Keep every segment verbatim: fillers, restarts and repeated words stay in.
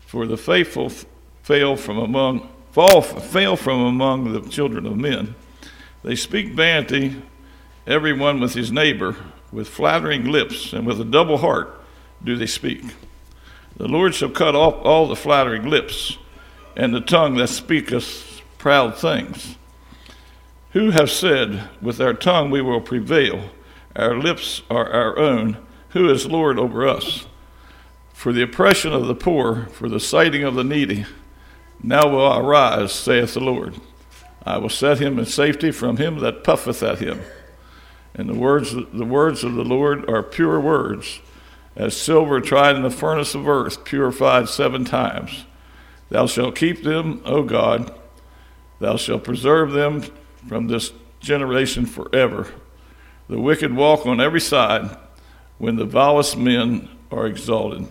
For the faithful f- fail from among fall fail from among the children of men. They speak vanity, every one with his neighbor, with flattering lips, and with a double heart do they speak. The Lord shall cut off all the flattering lips, and the tongue that speaketh proud things. Who have said, with our tongue we will prevail, our lips are our own, who is Lord over us? For the oppression of the poor, for the sighting of the needy, now will I arise, saith the Lord. I will set him in safety from him that puffeth at him. And the words, the words of the Lord are pure words, as silver tried in the furnace of earth, purified seven times. Thou shalt keep them, O God. Thou shalt preserve them from this generation forever. The wicked walk on every side, when the vilest men are exalted.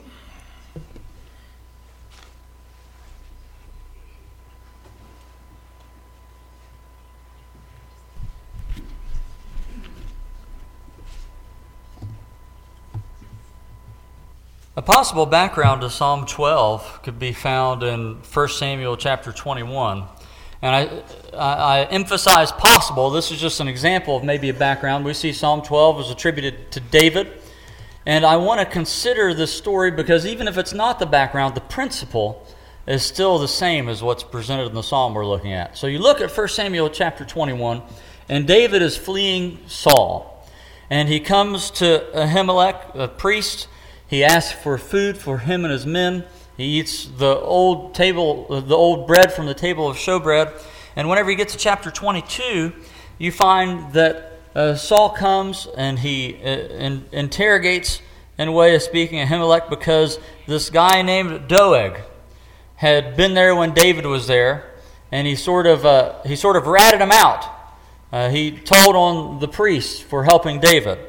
A possible background to Psalm twelve could be found in First Samuel chapter twenty-one. And I, I, I emphasize possible. This is just an example of maybe a background. We see Psalm twelve was attributed to David. And I want to consider this story because even if it's not the background, the principle is still the same as what's presented in the psalm we're looking at. So you look at First Samuel chapter twenty-one, and David is fleeing Saul. And he comes to Ahimelech, a priest. He asks for food for him and his men. He eats the old table, the old bread from the table of showbread. And whenever you get to chapter twenty-two, you find that uh, Saul comes and he uh, in, interrogates, in a way of speaking, Ahimelech, because this guy named Doeg had been there when David was there, and he sort of uh, he sort of ratted him out. Uh, he told on the priests for helping David,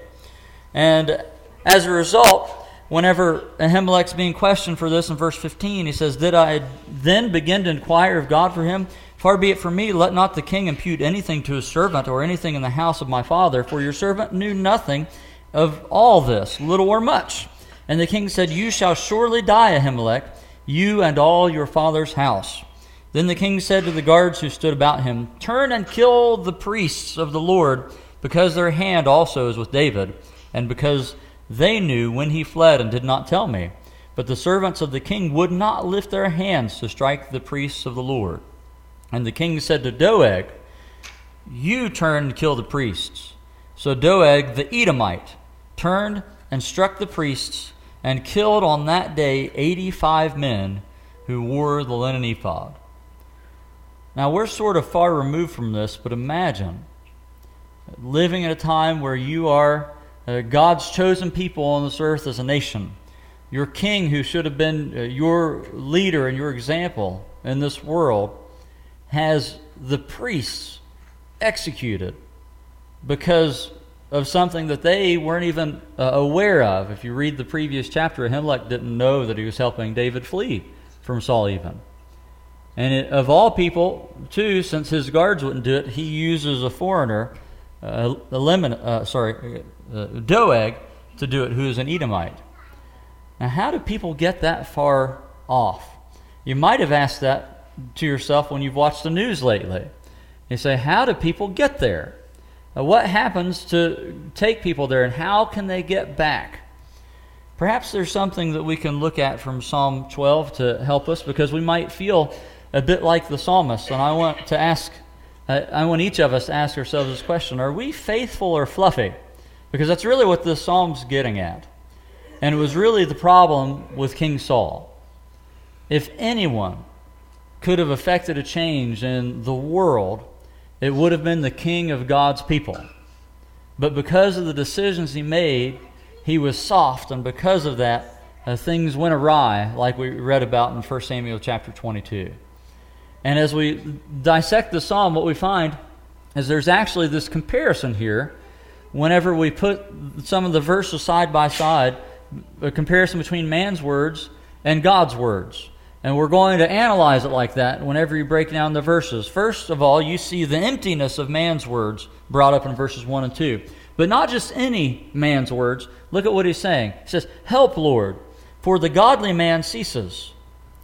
and as a result, whenever Ahimelech's being questioned for this in verse fifteen, he says, "Did I then begin to inquire of God for him? Far be it from me, let not the king impute anything to his servant or anything in the house of my father, for your servant knew nothing of all this, little or much." And the king said, "You shall surely die, Ahimelech, you and all your father's house." Then the king said to the guards who stood about him, "Turn and kill the priests of the Lord, because their hand also is with David, and because they knew when he fled and did not tell me." But the servants of the king would not lift their hands to strike the priests of the Lord. And the king said to Doeg, "You turn and kill the priests." So Doeg the Edomite turned and struck the priests and killed on that day eighty-five men who wore the linen ephod. Now we're sort of far removed from this, but imagine living at a time where you are Uh, God's chosen people on this earth as a nation. Your king, who should have been uh, your leader and your example in this world, has the priests executed because of something that they weren't even uh, aware of. If you read the previous chapter, Ahimelech didn't know that he was helping David flee from Saul even. And it, of all people, too, since his guards wouldn't do it, he uses a foreigner, uh, a lemon, uh, sorry, uh, Doeg, to do it, who is an Edomite. Now, how do people get that far off? You might have asked that to yourself when you've watched the news lately. You say, how do people get there? Uh, what happens to take people there, and how can they get back? Perhaps there's something that we can look at from Psalm twelve to help us, because we might feel a bit like the psalmist. And I want to ask, uh, I want each of us to ask ourselves this question: are we faithful or fluffy? Because that's really what this psalm's getting at. And it was really the problem with King Saul. If anyone could have affected a change in the world, it would have been the king of God's people. But because of the decisions he made, he was soft, and because of that, uh, things went awry, like we read about in First Samuel chapter twenty-two. And as we dissect the psalm, what we find is there's actually this comparison here. Whenever we put some of the verses side by side, a comparison between man's words and God's words. And we're going to analyze it like that whenever you break down the verses. First of all, you see the emptiness of man's words brought up in verses one and two. But not just any man's words. Look at what he's saying. He says, "Help, Lord, for the godly man ceases."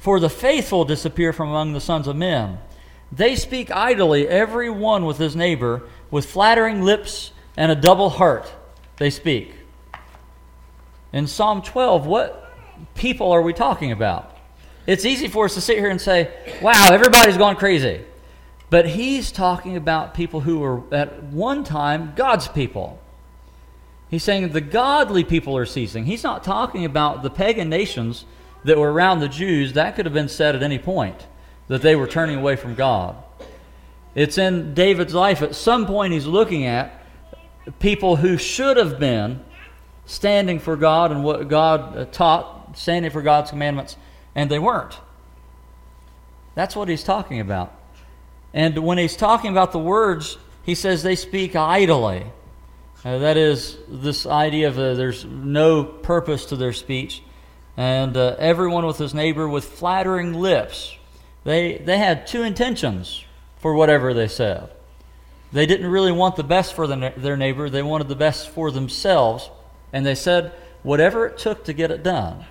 For the faithful disappear from among the sons of men. They speak idly, every one with his neighbor, with flattering lips and a double heart they speak. In Psalm twelve, what people are we talking about? It's easy for us to sit here and say, wow, everybody's gone crazy. But he's talking about people who were at one time God's people. He's saying the godly people are ceasing. He's not talking about the pagan nations that were around the Jews. That could have been said at any point, that they were turning away from God. It's in David's life. At some point he's looking at people who should have been standing for God and what God taught, standing for God's commandments, and they weren't. That's what he's talking about. And when he's talking about the words, he says they speak idly. Uh, that is, this idea of uh, there's no purpose to their speech. And uh, everyone with his neighbor with flattering lips. They, they had two intentions for whatever they said. They didn't really want the best for the, their neighbor. They wanted the best for themselves. And they said whatever it took to get it done.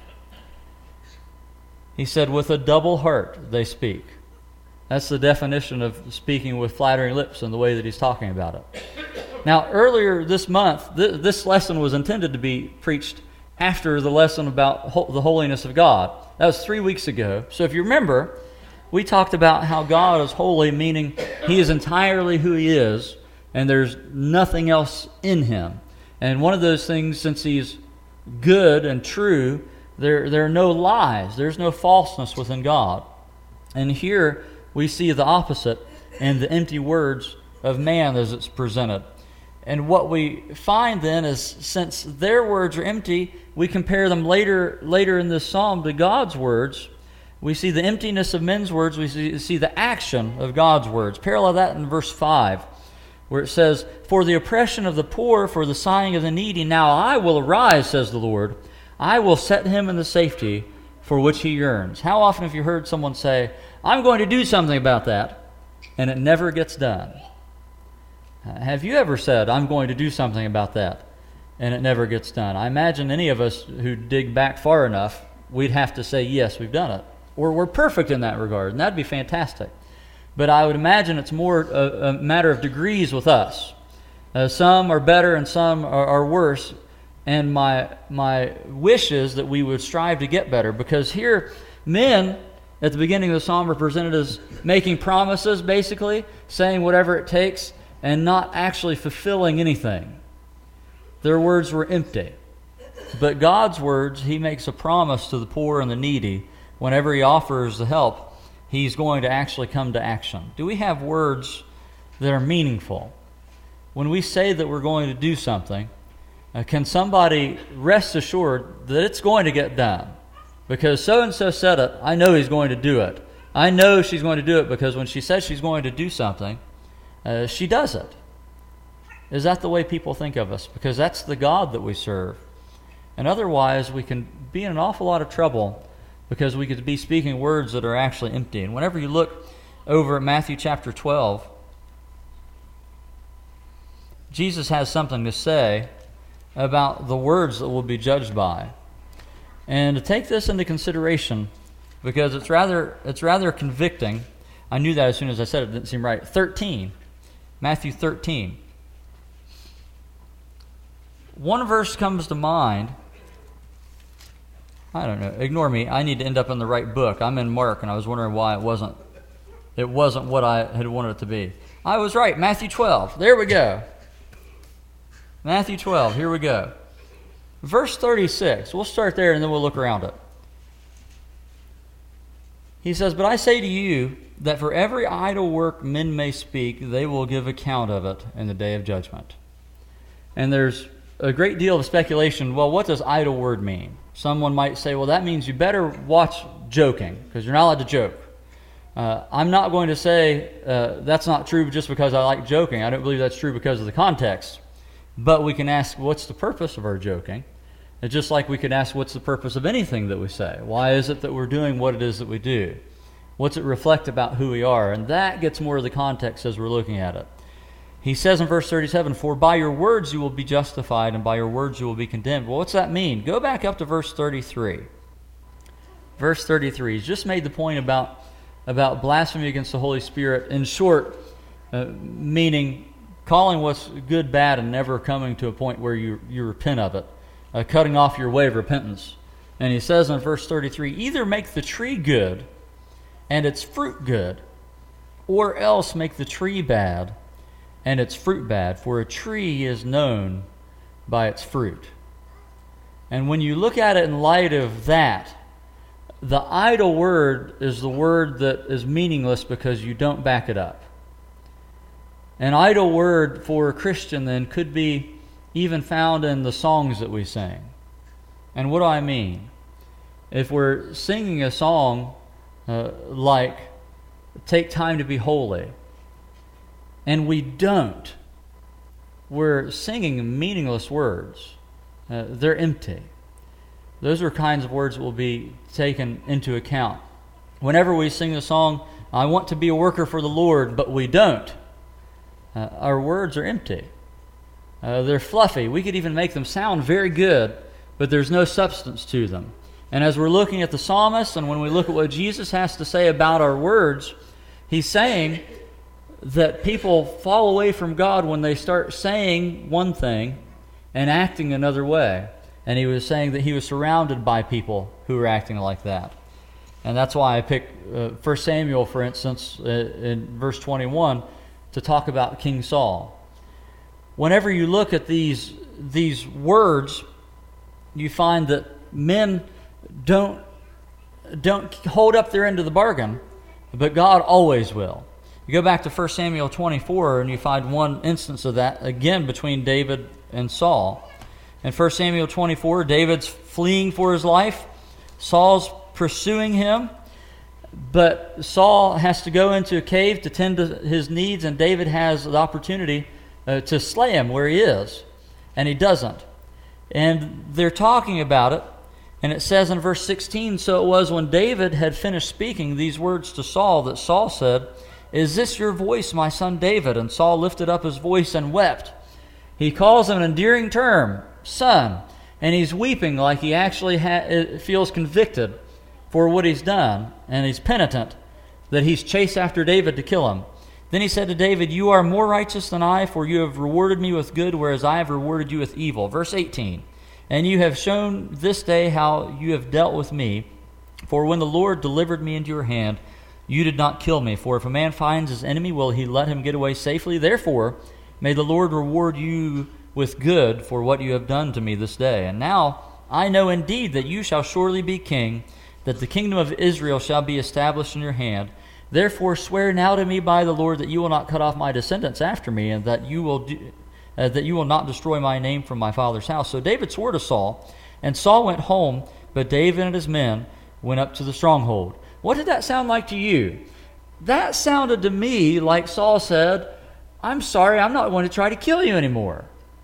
He said, with a double heart they speak. That's the definition of speaking with flattering lips and the way that he's talking about it. Now, earlier this month, th- this lesson was intended to be preached after the lesson about ho- the holiness of God. That was three weeks ago. So if you remember, we talked about how God is holy, meaning he is entirely who he is, and there's nothing else in him. And one of those things, since he's good and true, there, there are no lies. There's no falseness within God. And here we see the opposite in the empty words of man as it's presented. And what we find then is, since their words are empty, we compare them later later in this psalm to God's words. We see the emptiness of men's words. We see, see the action of God's words. Parallel that in verse five, where it says, for the oppression of the poor, for the sighing of the needy, now I will arise, says the Lord. I will set him in the safety for which he yearns. How often have you heard someone say, I'm going to do something about that, and it never gets done? Uh, have you ever said, I'm going to do something about that, and it never gets done? I imagine any of us who dig back far enough, we'd have to say, yes, we've done it. Or we're perfect in that regard, and that'd be fantastic. But I would imagine it's more a, a matter of degrees with us. Uh, some are better and some are, are worse, and my my wish is that we would strive to get better, because here, men at the beginning of the psalm are presented as making promises, basically, saying whatever it takes, and not actually fulfilling anything. Their words were empty. But God's words, he makes a promise to the poor and the needy. Whenever he offers the help, he's going to actually come to action. Do we have words that are meaningful? When we say that we're going to do something, uh, can somebody rest assured that it's going to get done? Because so-and-so said it, I know he's going to do it. I know she's going to do it because when she says she's going to do something, uh, she does it. Is that the way people think of us? Because that's the God that we serve. And otherwise, we can be in an awful lot of trouble because we could be speaking words that are actually empty. And whenever you look over at Matthew chapter twelve, Jesus has something to say about the words that we'll be judged by. And to take this into consideration, because it's rather it's rather convicting. I knew that as soon as I said it, it didn't seem right. thirteen, Matthew thirteen. One verse comes to mind. I don't know. Ignore me. I need to end up in the right book. I'm in Mark, and I was wondering why it wasn't. It wasn't what I had wanted it to be. I was right. Matthew twelve. There we go. Matthew twelve. Here we go. Verse thirty-six. We'll start there, and then we'll look around it. He says, "But I say to you that for every idle work men may speak, they will give account of it in the day of judgment." And there's a great deal of speculation. Well, what does idle word mean? Someone might say, well, that means you better watch joking, because you're not allowed to joke. Uh, I'm not going to say uh, that's not true just because I like joking. I don't believe that's true because of the context. But we can ask, what's the purpose of our joking? It's just like we could ask, what's the purpose of anything that we say? Why is it that we're doing what it is that we do? What's it reflect about who we are? And that gets more of the context as we're looking at it. He says in verse thirty-seven, "For by your words you will be justified, and by your words you will be condemned." Well, what's that mean? Go back up to verse thirty-three. verse thirty-three. He's just made the point about, about blasphemy against the Holy Spirit. In short, uh, meaning calling what's good bad and never coming to a point where you, you repent of it, uh, cutting off your way of repentance. And he says in verse thirty-three, either make the tree good and its fruit good, or else make the tree bad and its fruit bad, for a tree is known by its fruit. And when you look at it in light of that, the idle word is the word that is meaningless because you don't back it up. An idle word for a Christian then could be even found in the songs that we sing. And what do I mean? If we're singing a song uh, like "Take Time to Be Holy," and we don't, we're singing meaningless words. Uh, they're empty. Those are kinds of words that will be taken into account. Whenever we sing the song, "I want to be a worker for the Lord," but we don't, uh, our words are empty. Uh, they're fluffy. We could even make them sound very good, but there's no substance to them. And as we're looking at the psalmist, and when we look at what Jesus has to say about our words, he's saying that people fall away from God when they start saying one thing and acting another way. And he was saying that he was surrounded by people who were acting like that. And that's why I picked uh, First Samuel, for instance, uh, in verse twenty-one, to talk about King Saul. Whenever you look at these these words, you find that men don't don't hold up their end of the bargain, but God always will. You go back to First Samuel twenty-four, and you find one instance of that, again, between David and Saul. In First Samuel twenty-four, David's fleeing for his life. Saul's pursuing him, but Saul has to go into a cave to tend to his needs, and David has the opportunity uh, to slay him where he is, and he doesn't. And they're talking about it, and it says in verse sixteen, so it was when David had finished speaking these words to Saul that Saul said, "Is this your voice, my son David?" And Saul lifted up his voice and wept. He calls him an endearing term, son, and he's weeping like he actually ha- feels convicted for what he's done, and he's penitent that he's chased after David to kill him. Then he said to David, "You are more righteous than I, for you have rewarded me with good, whereas I have rewarded you with evil." Verse eighteen, "And you have shown this day how you have dealt with me, for when the Lord delivered me into your hand, you did not kill me. For if a man finds his enemy, will he let him get away safely? Therefore, may the Lord reward you with good for what you have done to me this day. And now I know indeed that you shall surely be king, that the kingdom of Israel shall be established in your hand. Therefore swear now to me by the Lord that you will not cut off my descendants after me, and that you will do, uh, that you will not destroy my name from my father's house." So David swore to Saul, and Saul went home, but David and his men went up to the stronghold. What did that sound like to you? That sounded to me like Saul said, "I'm sorry, I'm not going to try to kill you anymore."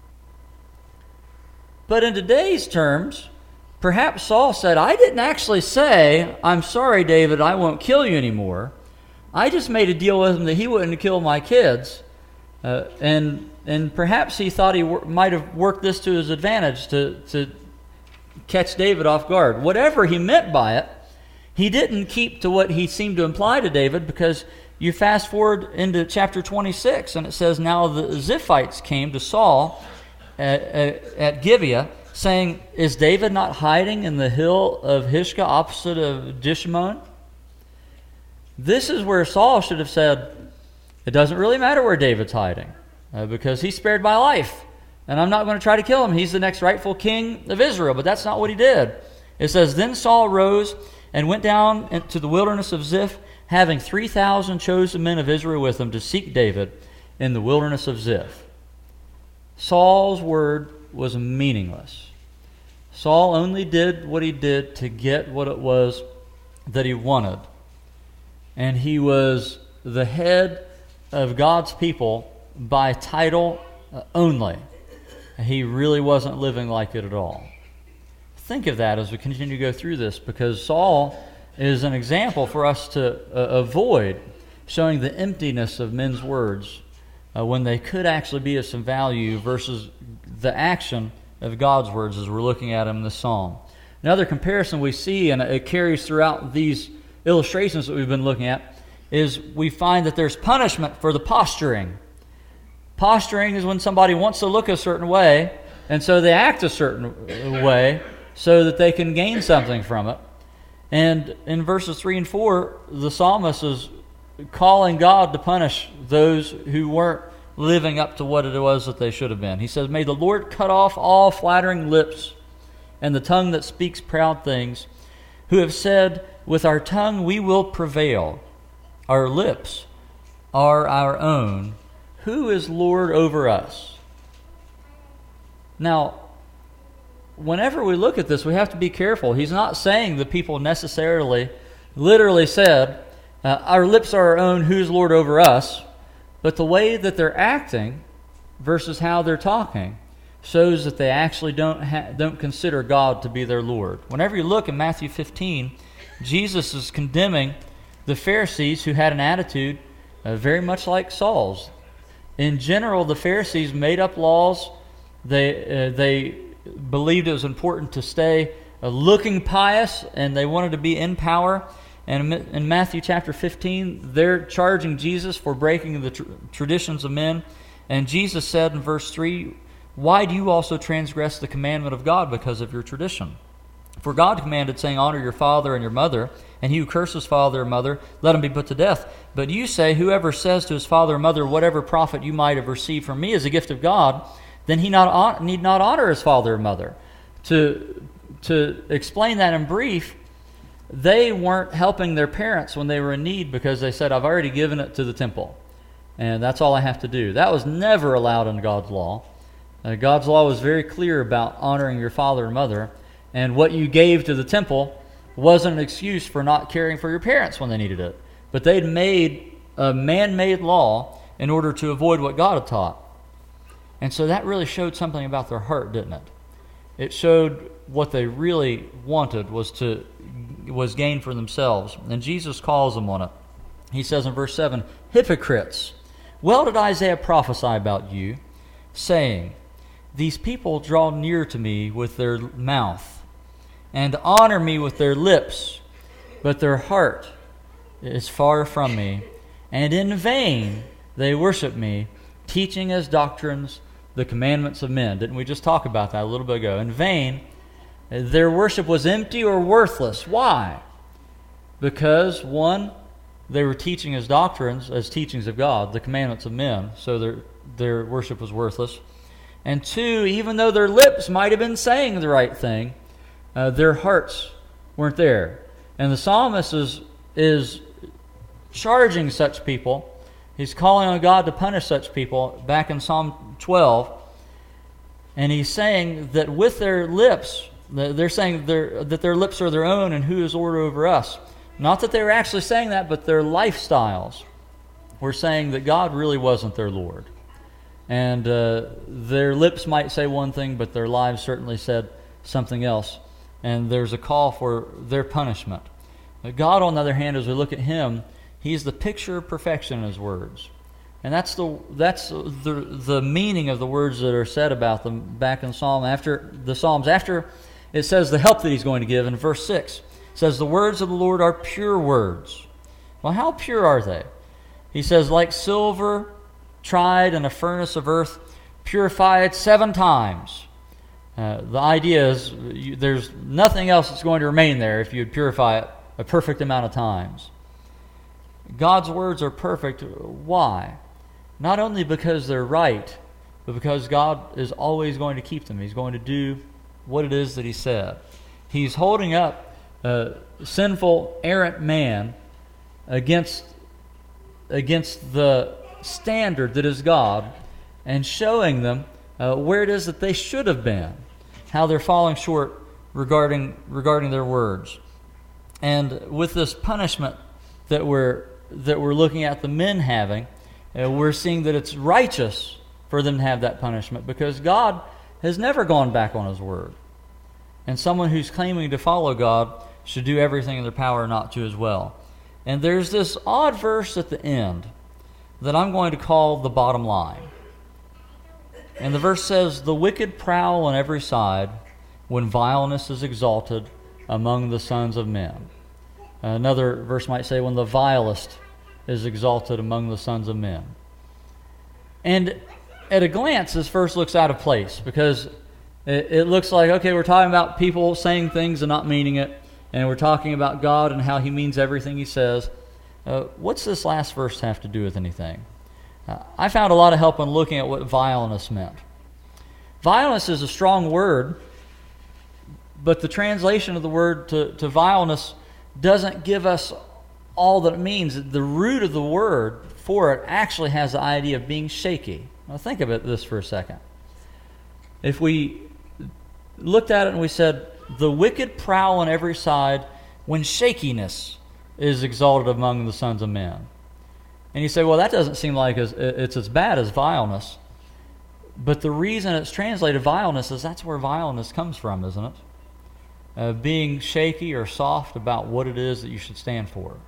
But in today's terms, perhaps Saul said, "I didn't actually say, 'I'm sorry, David, I won't kill you anymore.' I just made a deal with him that he wouldn't kill my kids." Uh, and and perhaps he thought he wor- might have worked this to his advantage to, to catch David off guard. Whatever he meant by it, he didn't keep to what he seemed to imply to David, because you fast forward into chapter twenty-six, and it says, "Now the Ziphites came to Saul at, at, at Gibeah, saying, 'Is David not hiding in the hill of Hishka opposite of Jeshimon?'" This is where Saul should have said, "It doesn't really matter where David's hiding, uh, because he spared my life, and I'm not going to try to kill him. He's the next rightful king of Israel." But that's not what he did. It says, "Then Saul rose and went down into the wilderness of Ziph, having three thousand chosen men of Israel with him, to seek David in the wilderness of Ziph." Saul's word was meaningless. Saul only did what he did to get what it was that he wanted. And he was the head of God's people by title only. He really wasn't living like it at all. Think of that as we continue to go through this, because Saul is an example for us to uh, avoid, showing the emptiness of men's words uh, when they could actually be of some value, versus the action of God's words as we're looking at him in this psalm. Another comparison we see, and it carries throughout these illustrations that we've been looking at, is we find that there's punishment for the posturing. Posturing is when somebody wants to look a certain way, and so they act a certain way so that they can gain something from it. And in verses three and four, the psalmist is calling God to punish those who weren't living up to what it was that they should have been. He says, "May the Lord cut off all flattering lips and the tongue that speaks proud things, who have said, with our tongue we will prevail. Our lips are our own. Who is Lord over us?" Now, whenever we look at this, we have to be careful. He's not saying the people necessarily literally said, uh, our lips are our own, who's Lord over us? But the way that they're acting versus how they're talking shows that they actually don't ha- don't consider God to be their Lord. Whenever you look in Matthew fifteen, Jesus is condemning the Pharisees who had an attitude uh, very much like Saul's. In general, the Pharisees made up laws. They uh, they believed it was important to stay uh, looking pious, and they wanted to be in power. And in Matthew chapter fifteen, they're charging Jesus for breaking the tr- traditions of men. And Jesus said in verse three, "Why do you also transgress the commandment of God because of your tradition? For God commanded, saying, honor your father and your mother, and he who curses father or mother, let him be put to death. But you say, whoever says to his father or mother, whatever profit you might have received from me is a gift of God, then he not need not honor his father or mother." To, to explain that in brief, they weren't helping their parents when they were in need because they said, I've already given it to the temple, and that's all I have to do. That was never allowed in God's law. Uh, God's law was very clear about honoring your father and mother, and what you gave to the temple wasn't an excuse for not caring for your parents when they needed it. But they'd made a man-made law in order to avoid what God had taught. And so that really showed something about their heart, didn't it? It showed what they really wanted was to was gain for themselves. And Jesus calls them on it. He says in verse seven, "Hypocrites, well did Isaiah prophesy about you, saying, these people draw near to me with their mouth, and honor me with their lips, but their heart is far from me, and in vain they worship me, teaching as doctrines the commandments of men." Didn't we just talk about that a little bit ago? In vain, their worship was empty or worthless. Why? Because, one, they were teaching as doctrines, as teachings of God, the commandments of men, so their, their worship was worthless. And two, even though their lips might have been saying the right thing, uh, their hearts weren't there. And the psalmist is, is charging such people. He's calling on God to punish such people back in Psalm twelve. And he's saying that with their lips, they're saying their, that their lips are their own and who is Lord over us. Not that they were actually saying that, but their lifestyles were saying that God really wasn't their Lord. And uh, their lips might say one thing, but their lives certainly said something else. And there's a call for their punishment. God, on the other hand, as we look at him, he's the picture of perfection in his words. And that's the that's the the meaning of the words that are said about them back in Psalm after the Psalms. After it says the help that he's going to give in verse six. It says, the words of the Lord are pure words. Well, how pure are they? He says, like silver tried in a furnace of earth, purified seven times. Uh, the idea is you, there's nothing else that's going to remain there if you would purify it a perfect amount of times. God's words are perfect. Why? Not only because they're right, but because God is always going to keep them. He's going to do what it is that he said. He's holding up a sinful, errant man against, against the standard that is God, and showing them uh, where it is that they should have been, how they're falling short regarding regarding their words. And with this punishment that we're that we're looking at the men having, uh, we're seeing that it's righteous for them to have that punishment because God has never gone back on his word. And someone who's claiming to follow God should do everything in their power not to as well. And there's this odd verse at the end that I'm going to call the bottom line. And the verse says, the wicked prowl on every side when vileness is exalted, among the sons of men. Another verse might say, when the vilest is exalted among the sons of men. And at a glance, this verse looks out of place because it, it looks like, okay, we're talking about people saying things and not meaning it, and we're talking about God and how he means everything he says. Uh, what's this last verse have to do with anything? Uh, I found a lot of help in looking at what vileness meant. Vileness is a strong word, but the translation of the word to, to vileness doesn't give us all that it means. The root of the word for it actually has the idea of being shaky. Now think about this for a second. If we looked at it and we said, the wicked prowl on every side when shakiness is exalted among the sons of men. And you say, well, that doesn't seem like it's as bad as vileness. But the reason it's translated vileness is that's where vileness comes from, isn't it? Uh, being shaky or soft about what it is that you should stand for.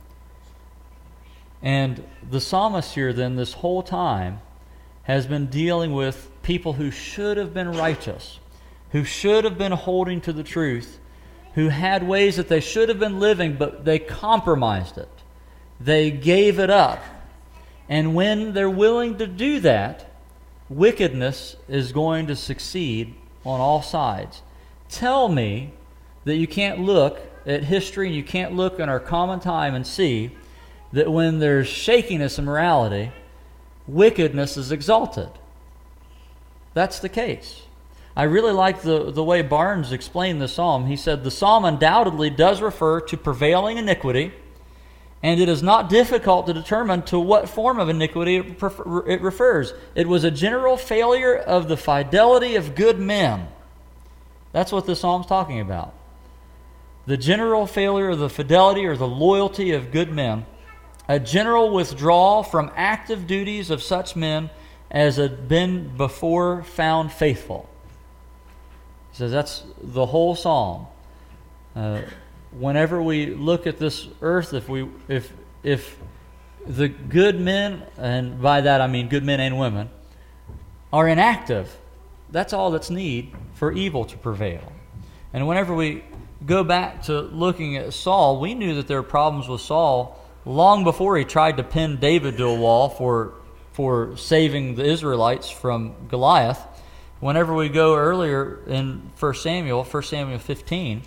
And the psalmist here then this whole time has been dealing with people who should have been righteous, who should have been holding to the truth, who had ways that they should have been living, but they compromised it. They gave it up. And when they're willing to do that, wickedness is going to succeed on all sides. Tell me that you can't look at history and you can't look in our common time and see that when there's shakiness in morality, wickedness is exalted. That's the case. I really like the, the way Barnes explained the psalm. He said, the psalm undoubtedly does refer to prevailing iniquity, and it is not difficult to determine to what form of iniquity it, prefer, it refers. It was a general failure of the fidelity of good men. That's what the psalm's talking about. The general failure of the fidelity or the loyalty of good men. A general withdrawal from active duties of such men as had been before found faithful. He says that's the whole psalm. Uh, whenever we look at this earth, if we if if the good men, and by that I mean good men and women, are inactive, that's all that's need for evil to prevail. And whenever we go back to looking at Saul, we knew that there were problems with Saul long before he tried to pin David to a wall for for saving the Israelites from Goliath. Whenever we go earlier in First Samuel, First Samuel fifteen,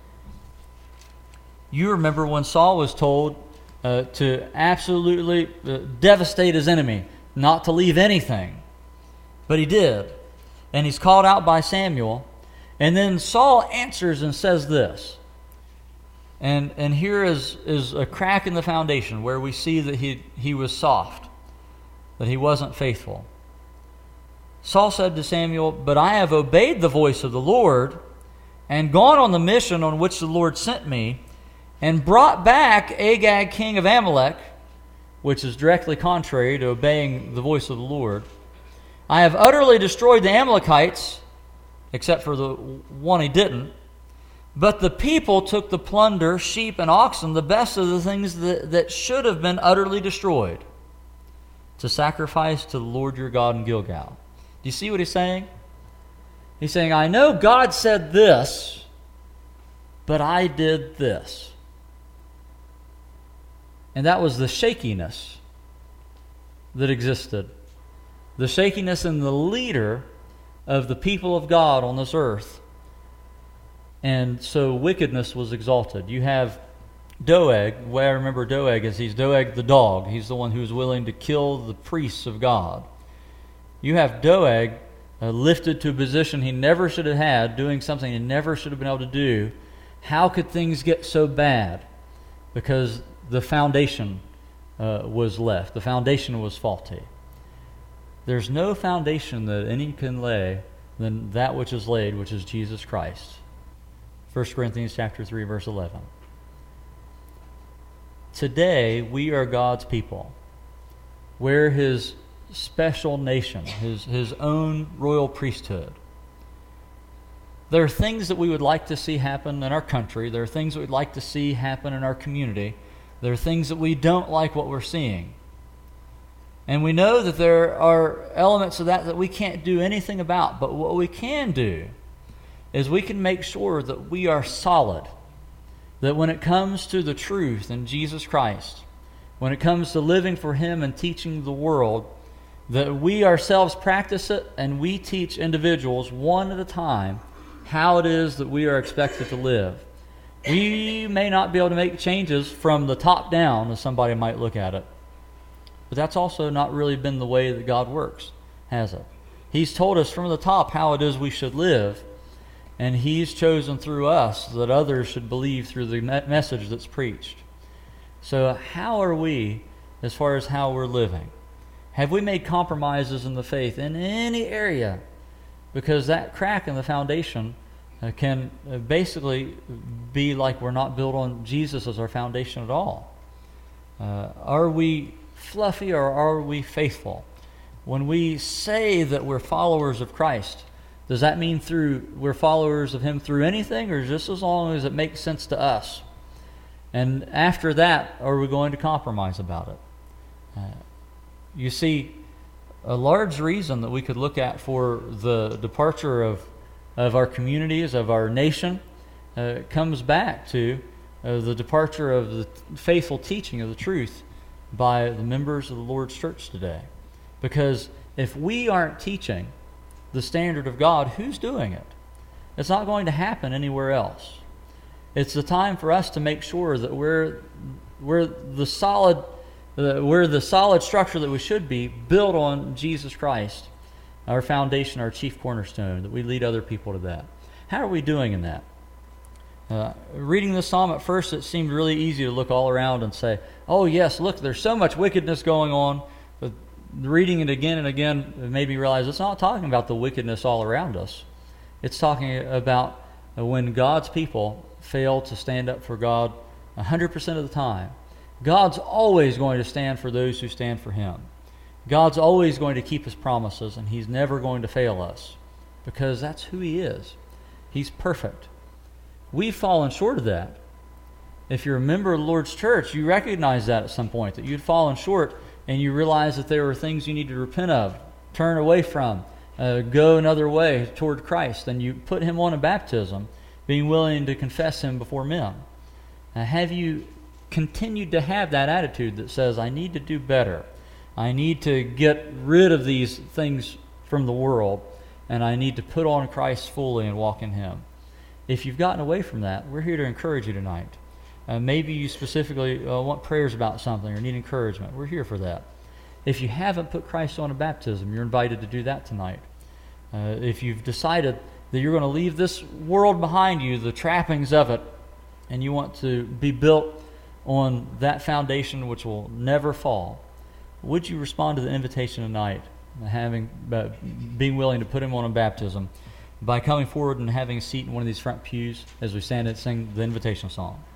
you remember when Saul was told uh, to absolutely uh, devastate his enemy, not to leave anything. But he did. And he's called out by Samuel. And then Saul answers and says this. And and here is, is a crack in the foundation where we see that he, he was soft, that he wasn't faithful. Saul said to Samuel, "But I have obeyed the voice of the Lord and gone on the mission on which the Lord sent me and brought back Agag, king of Amalek," which is directly contrary to obeying the voice of the Lord. "I have utterly destroyed the Amalekites," except for the one he didn't. "But the people took the plunder, sheep and oxen, the best of the things that, that should have been utterly destroyed, to sacrifice to the Lord your God in Gilgal." Do you see what he's saying? He's saying, I know God said this, but I did this. And that was the shakiness that existed. The shakiness in the leader of the people of God on this earth. And so wickedness was exalted. You have Doeg. The way I remember Doeg is he's Doeg the dog. He's the one who's willing to kill the priests of God. You have Doeg uh, lifted to a position he never should have had, doing something he never should have been able to do. How could things get so bad? Because the foundation uh, was left. The foundation was faulty. There's no foundation that any can lay than that which is laid, which is Jesus Christ. First Corinthians chapter three, verse eleven. Today, we are God's people. We're His special nation, His, His own royal priesthood. There are things that we would like to see happen in our country. There are things that we'd like to see happen in our community. There are things that we don't like what we're seeing. And we know that there are elements of that that we can't do anything about. But what we can do is we can make sure that we are solid, that when it comes to the truth in Jesus Christ, when it comes to living for Him and teaching the world, that we ourselves practice it and we teach individuals one at a time how it is that we are expected to live. We may not be able to make changes from the top down, as somebody might look at it, but that's also not really been the way that God works, has it? He's told us from the top how it is we should live, and He's chosen through us that others should believe through the me- message that's preached. So how are we as far as how we're living? Have we made compromises in the faith in any area? Because that crack in the foundation uh, can uh, basically be like we're not built on Jesus as our foundation at all. Uh, are we fluffy or are we faithful? When we say that we're followers of Christ, does that mean through we're followers of Him through anything, or just as long as it makes sense to us? And after that, are we going to compromise about it? Uh, you see, a large reason that we could look at for the departure of, of our communities, of our nation, uh, comes back to uh, the departure of the faithful teaching of the truth by the members of the Lord's church today. Because if we aren't teaching the standard of God, who's doing it? It's not going to happen anywhere else. It's the time for us to make sure that we're we're the solid uh, we're the solid structure that we should be, built on Jesus Christ, our foundation, our chief cornerstone, that we lead other people to that. How are we doing in that? Uh, reading this psalm at first, it seemed really easy to look all around and say, oh yes, look, there's so much wickedness going on. But reading it again and again made me realize it's not talking about the wickedness all around us. It's talking about when God's people fail to stand up for God one hundred percent of the time. God's always going to stand for those who stand for Him. God's always going to keep His promises, and He's never going to fail us, because that's who He is. He's perfect. We've fallen short of that. If you're a member of the Lord's church, you recognize that at some point, that you'd fallen short, and you realize that there were things you need to repent of, turn away from, uh, go another way toward Christ, and you put Him on in baptism, being willing to confess Him before men. Now, have you continued to have that attitude that says, I need to do better, I need to get rid of these things from the world, and I need to put on Christ fully and walk in Him? If you've gotten away from that, we're here to encourage you tonight. Uh, maybe you specifically uh, want prayers about something or need encouragement. We're here for that. If you haven't put Christ on in baptism, you're invited to do that tonight. Uh, if you've decided that you're going to leave this world behind you, the trappings of it, and you want to be built on that foundation which will never fall, would you respond to the invitation tonight, having uh, being willing to put Him on in baptism, by coming forward and having a seat in one of these front pews as we stand and sing the invitation song?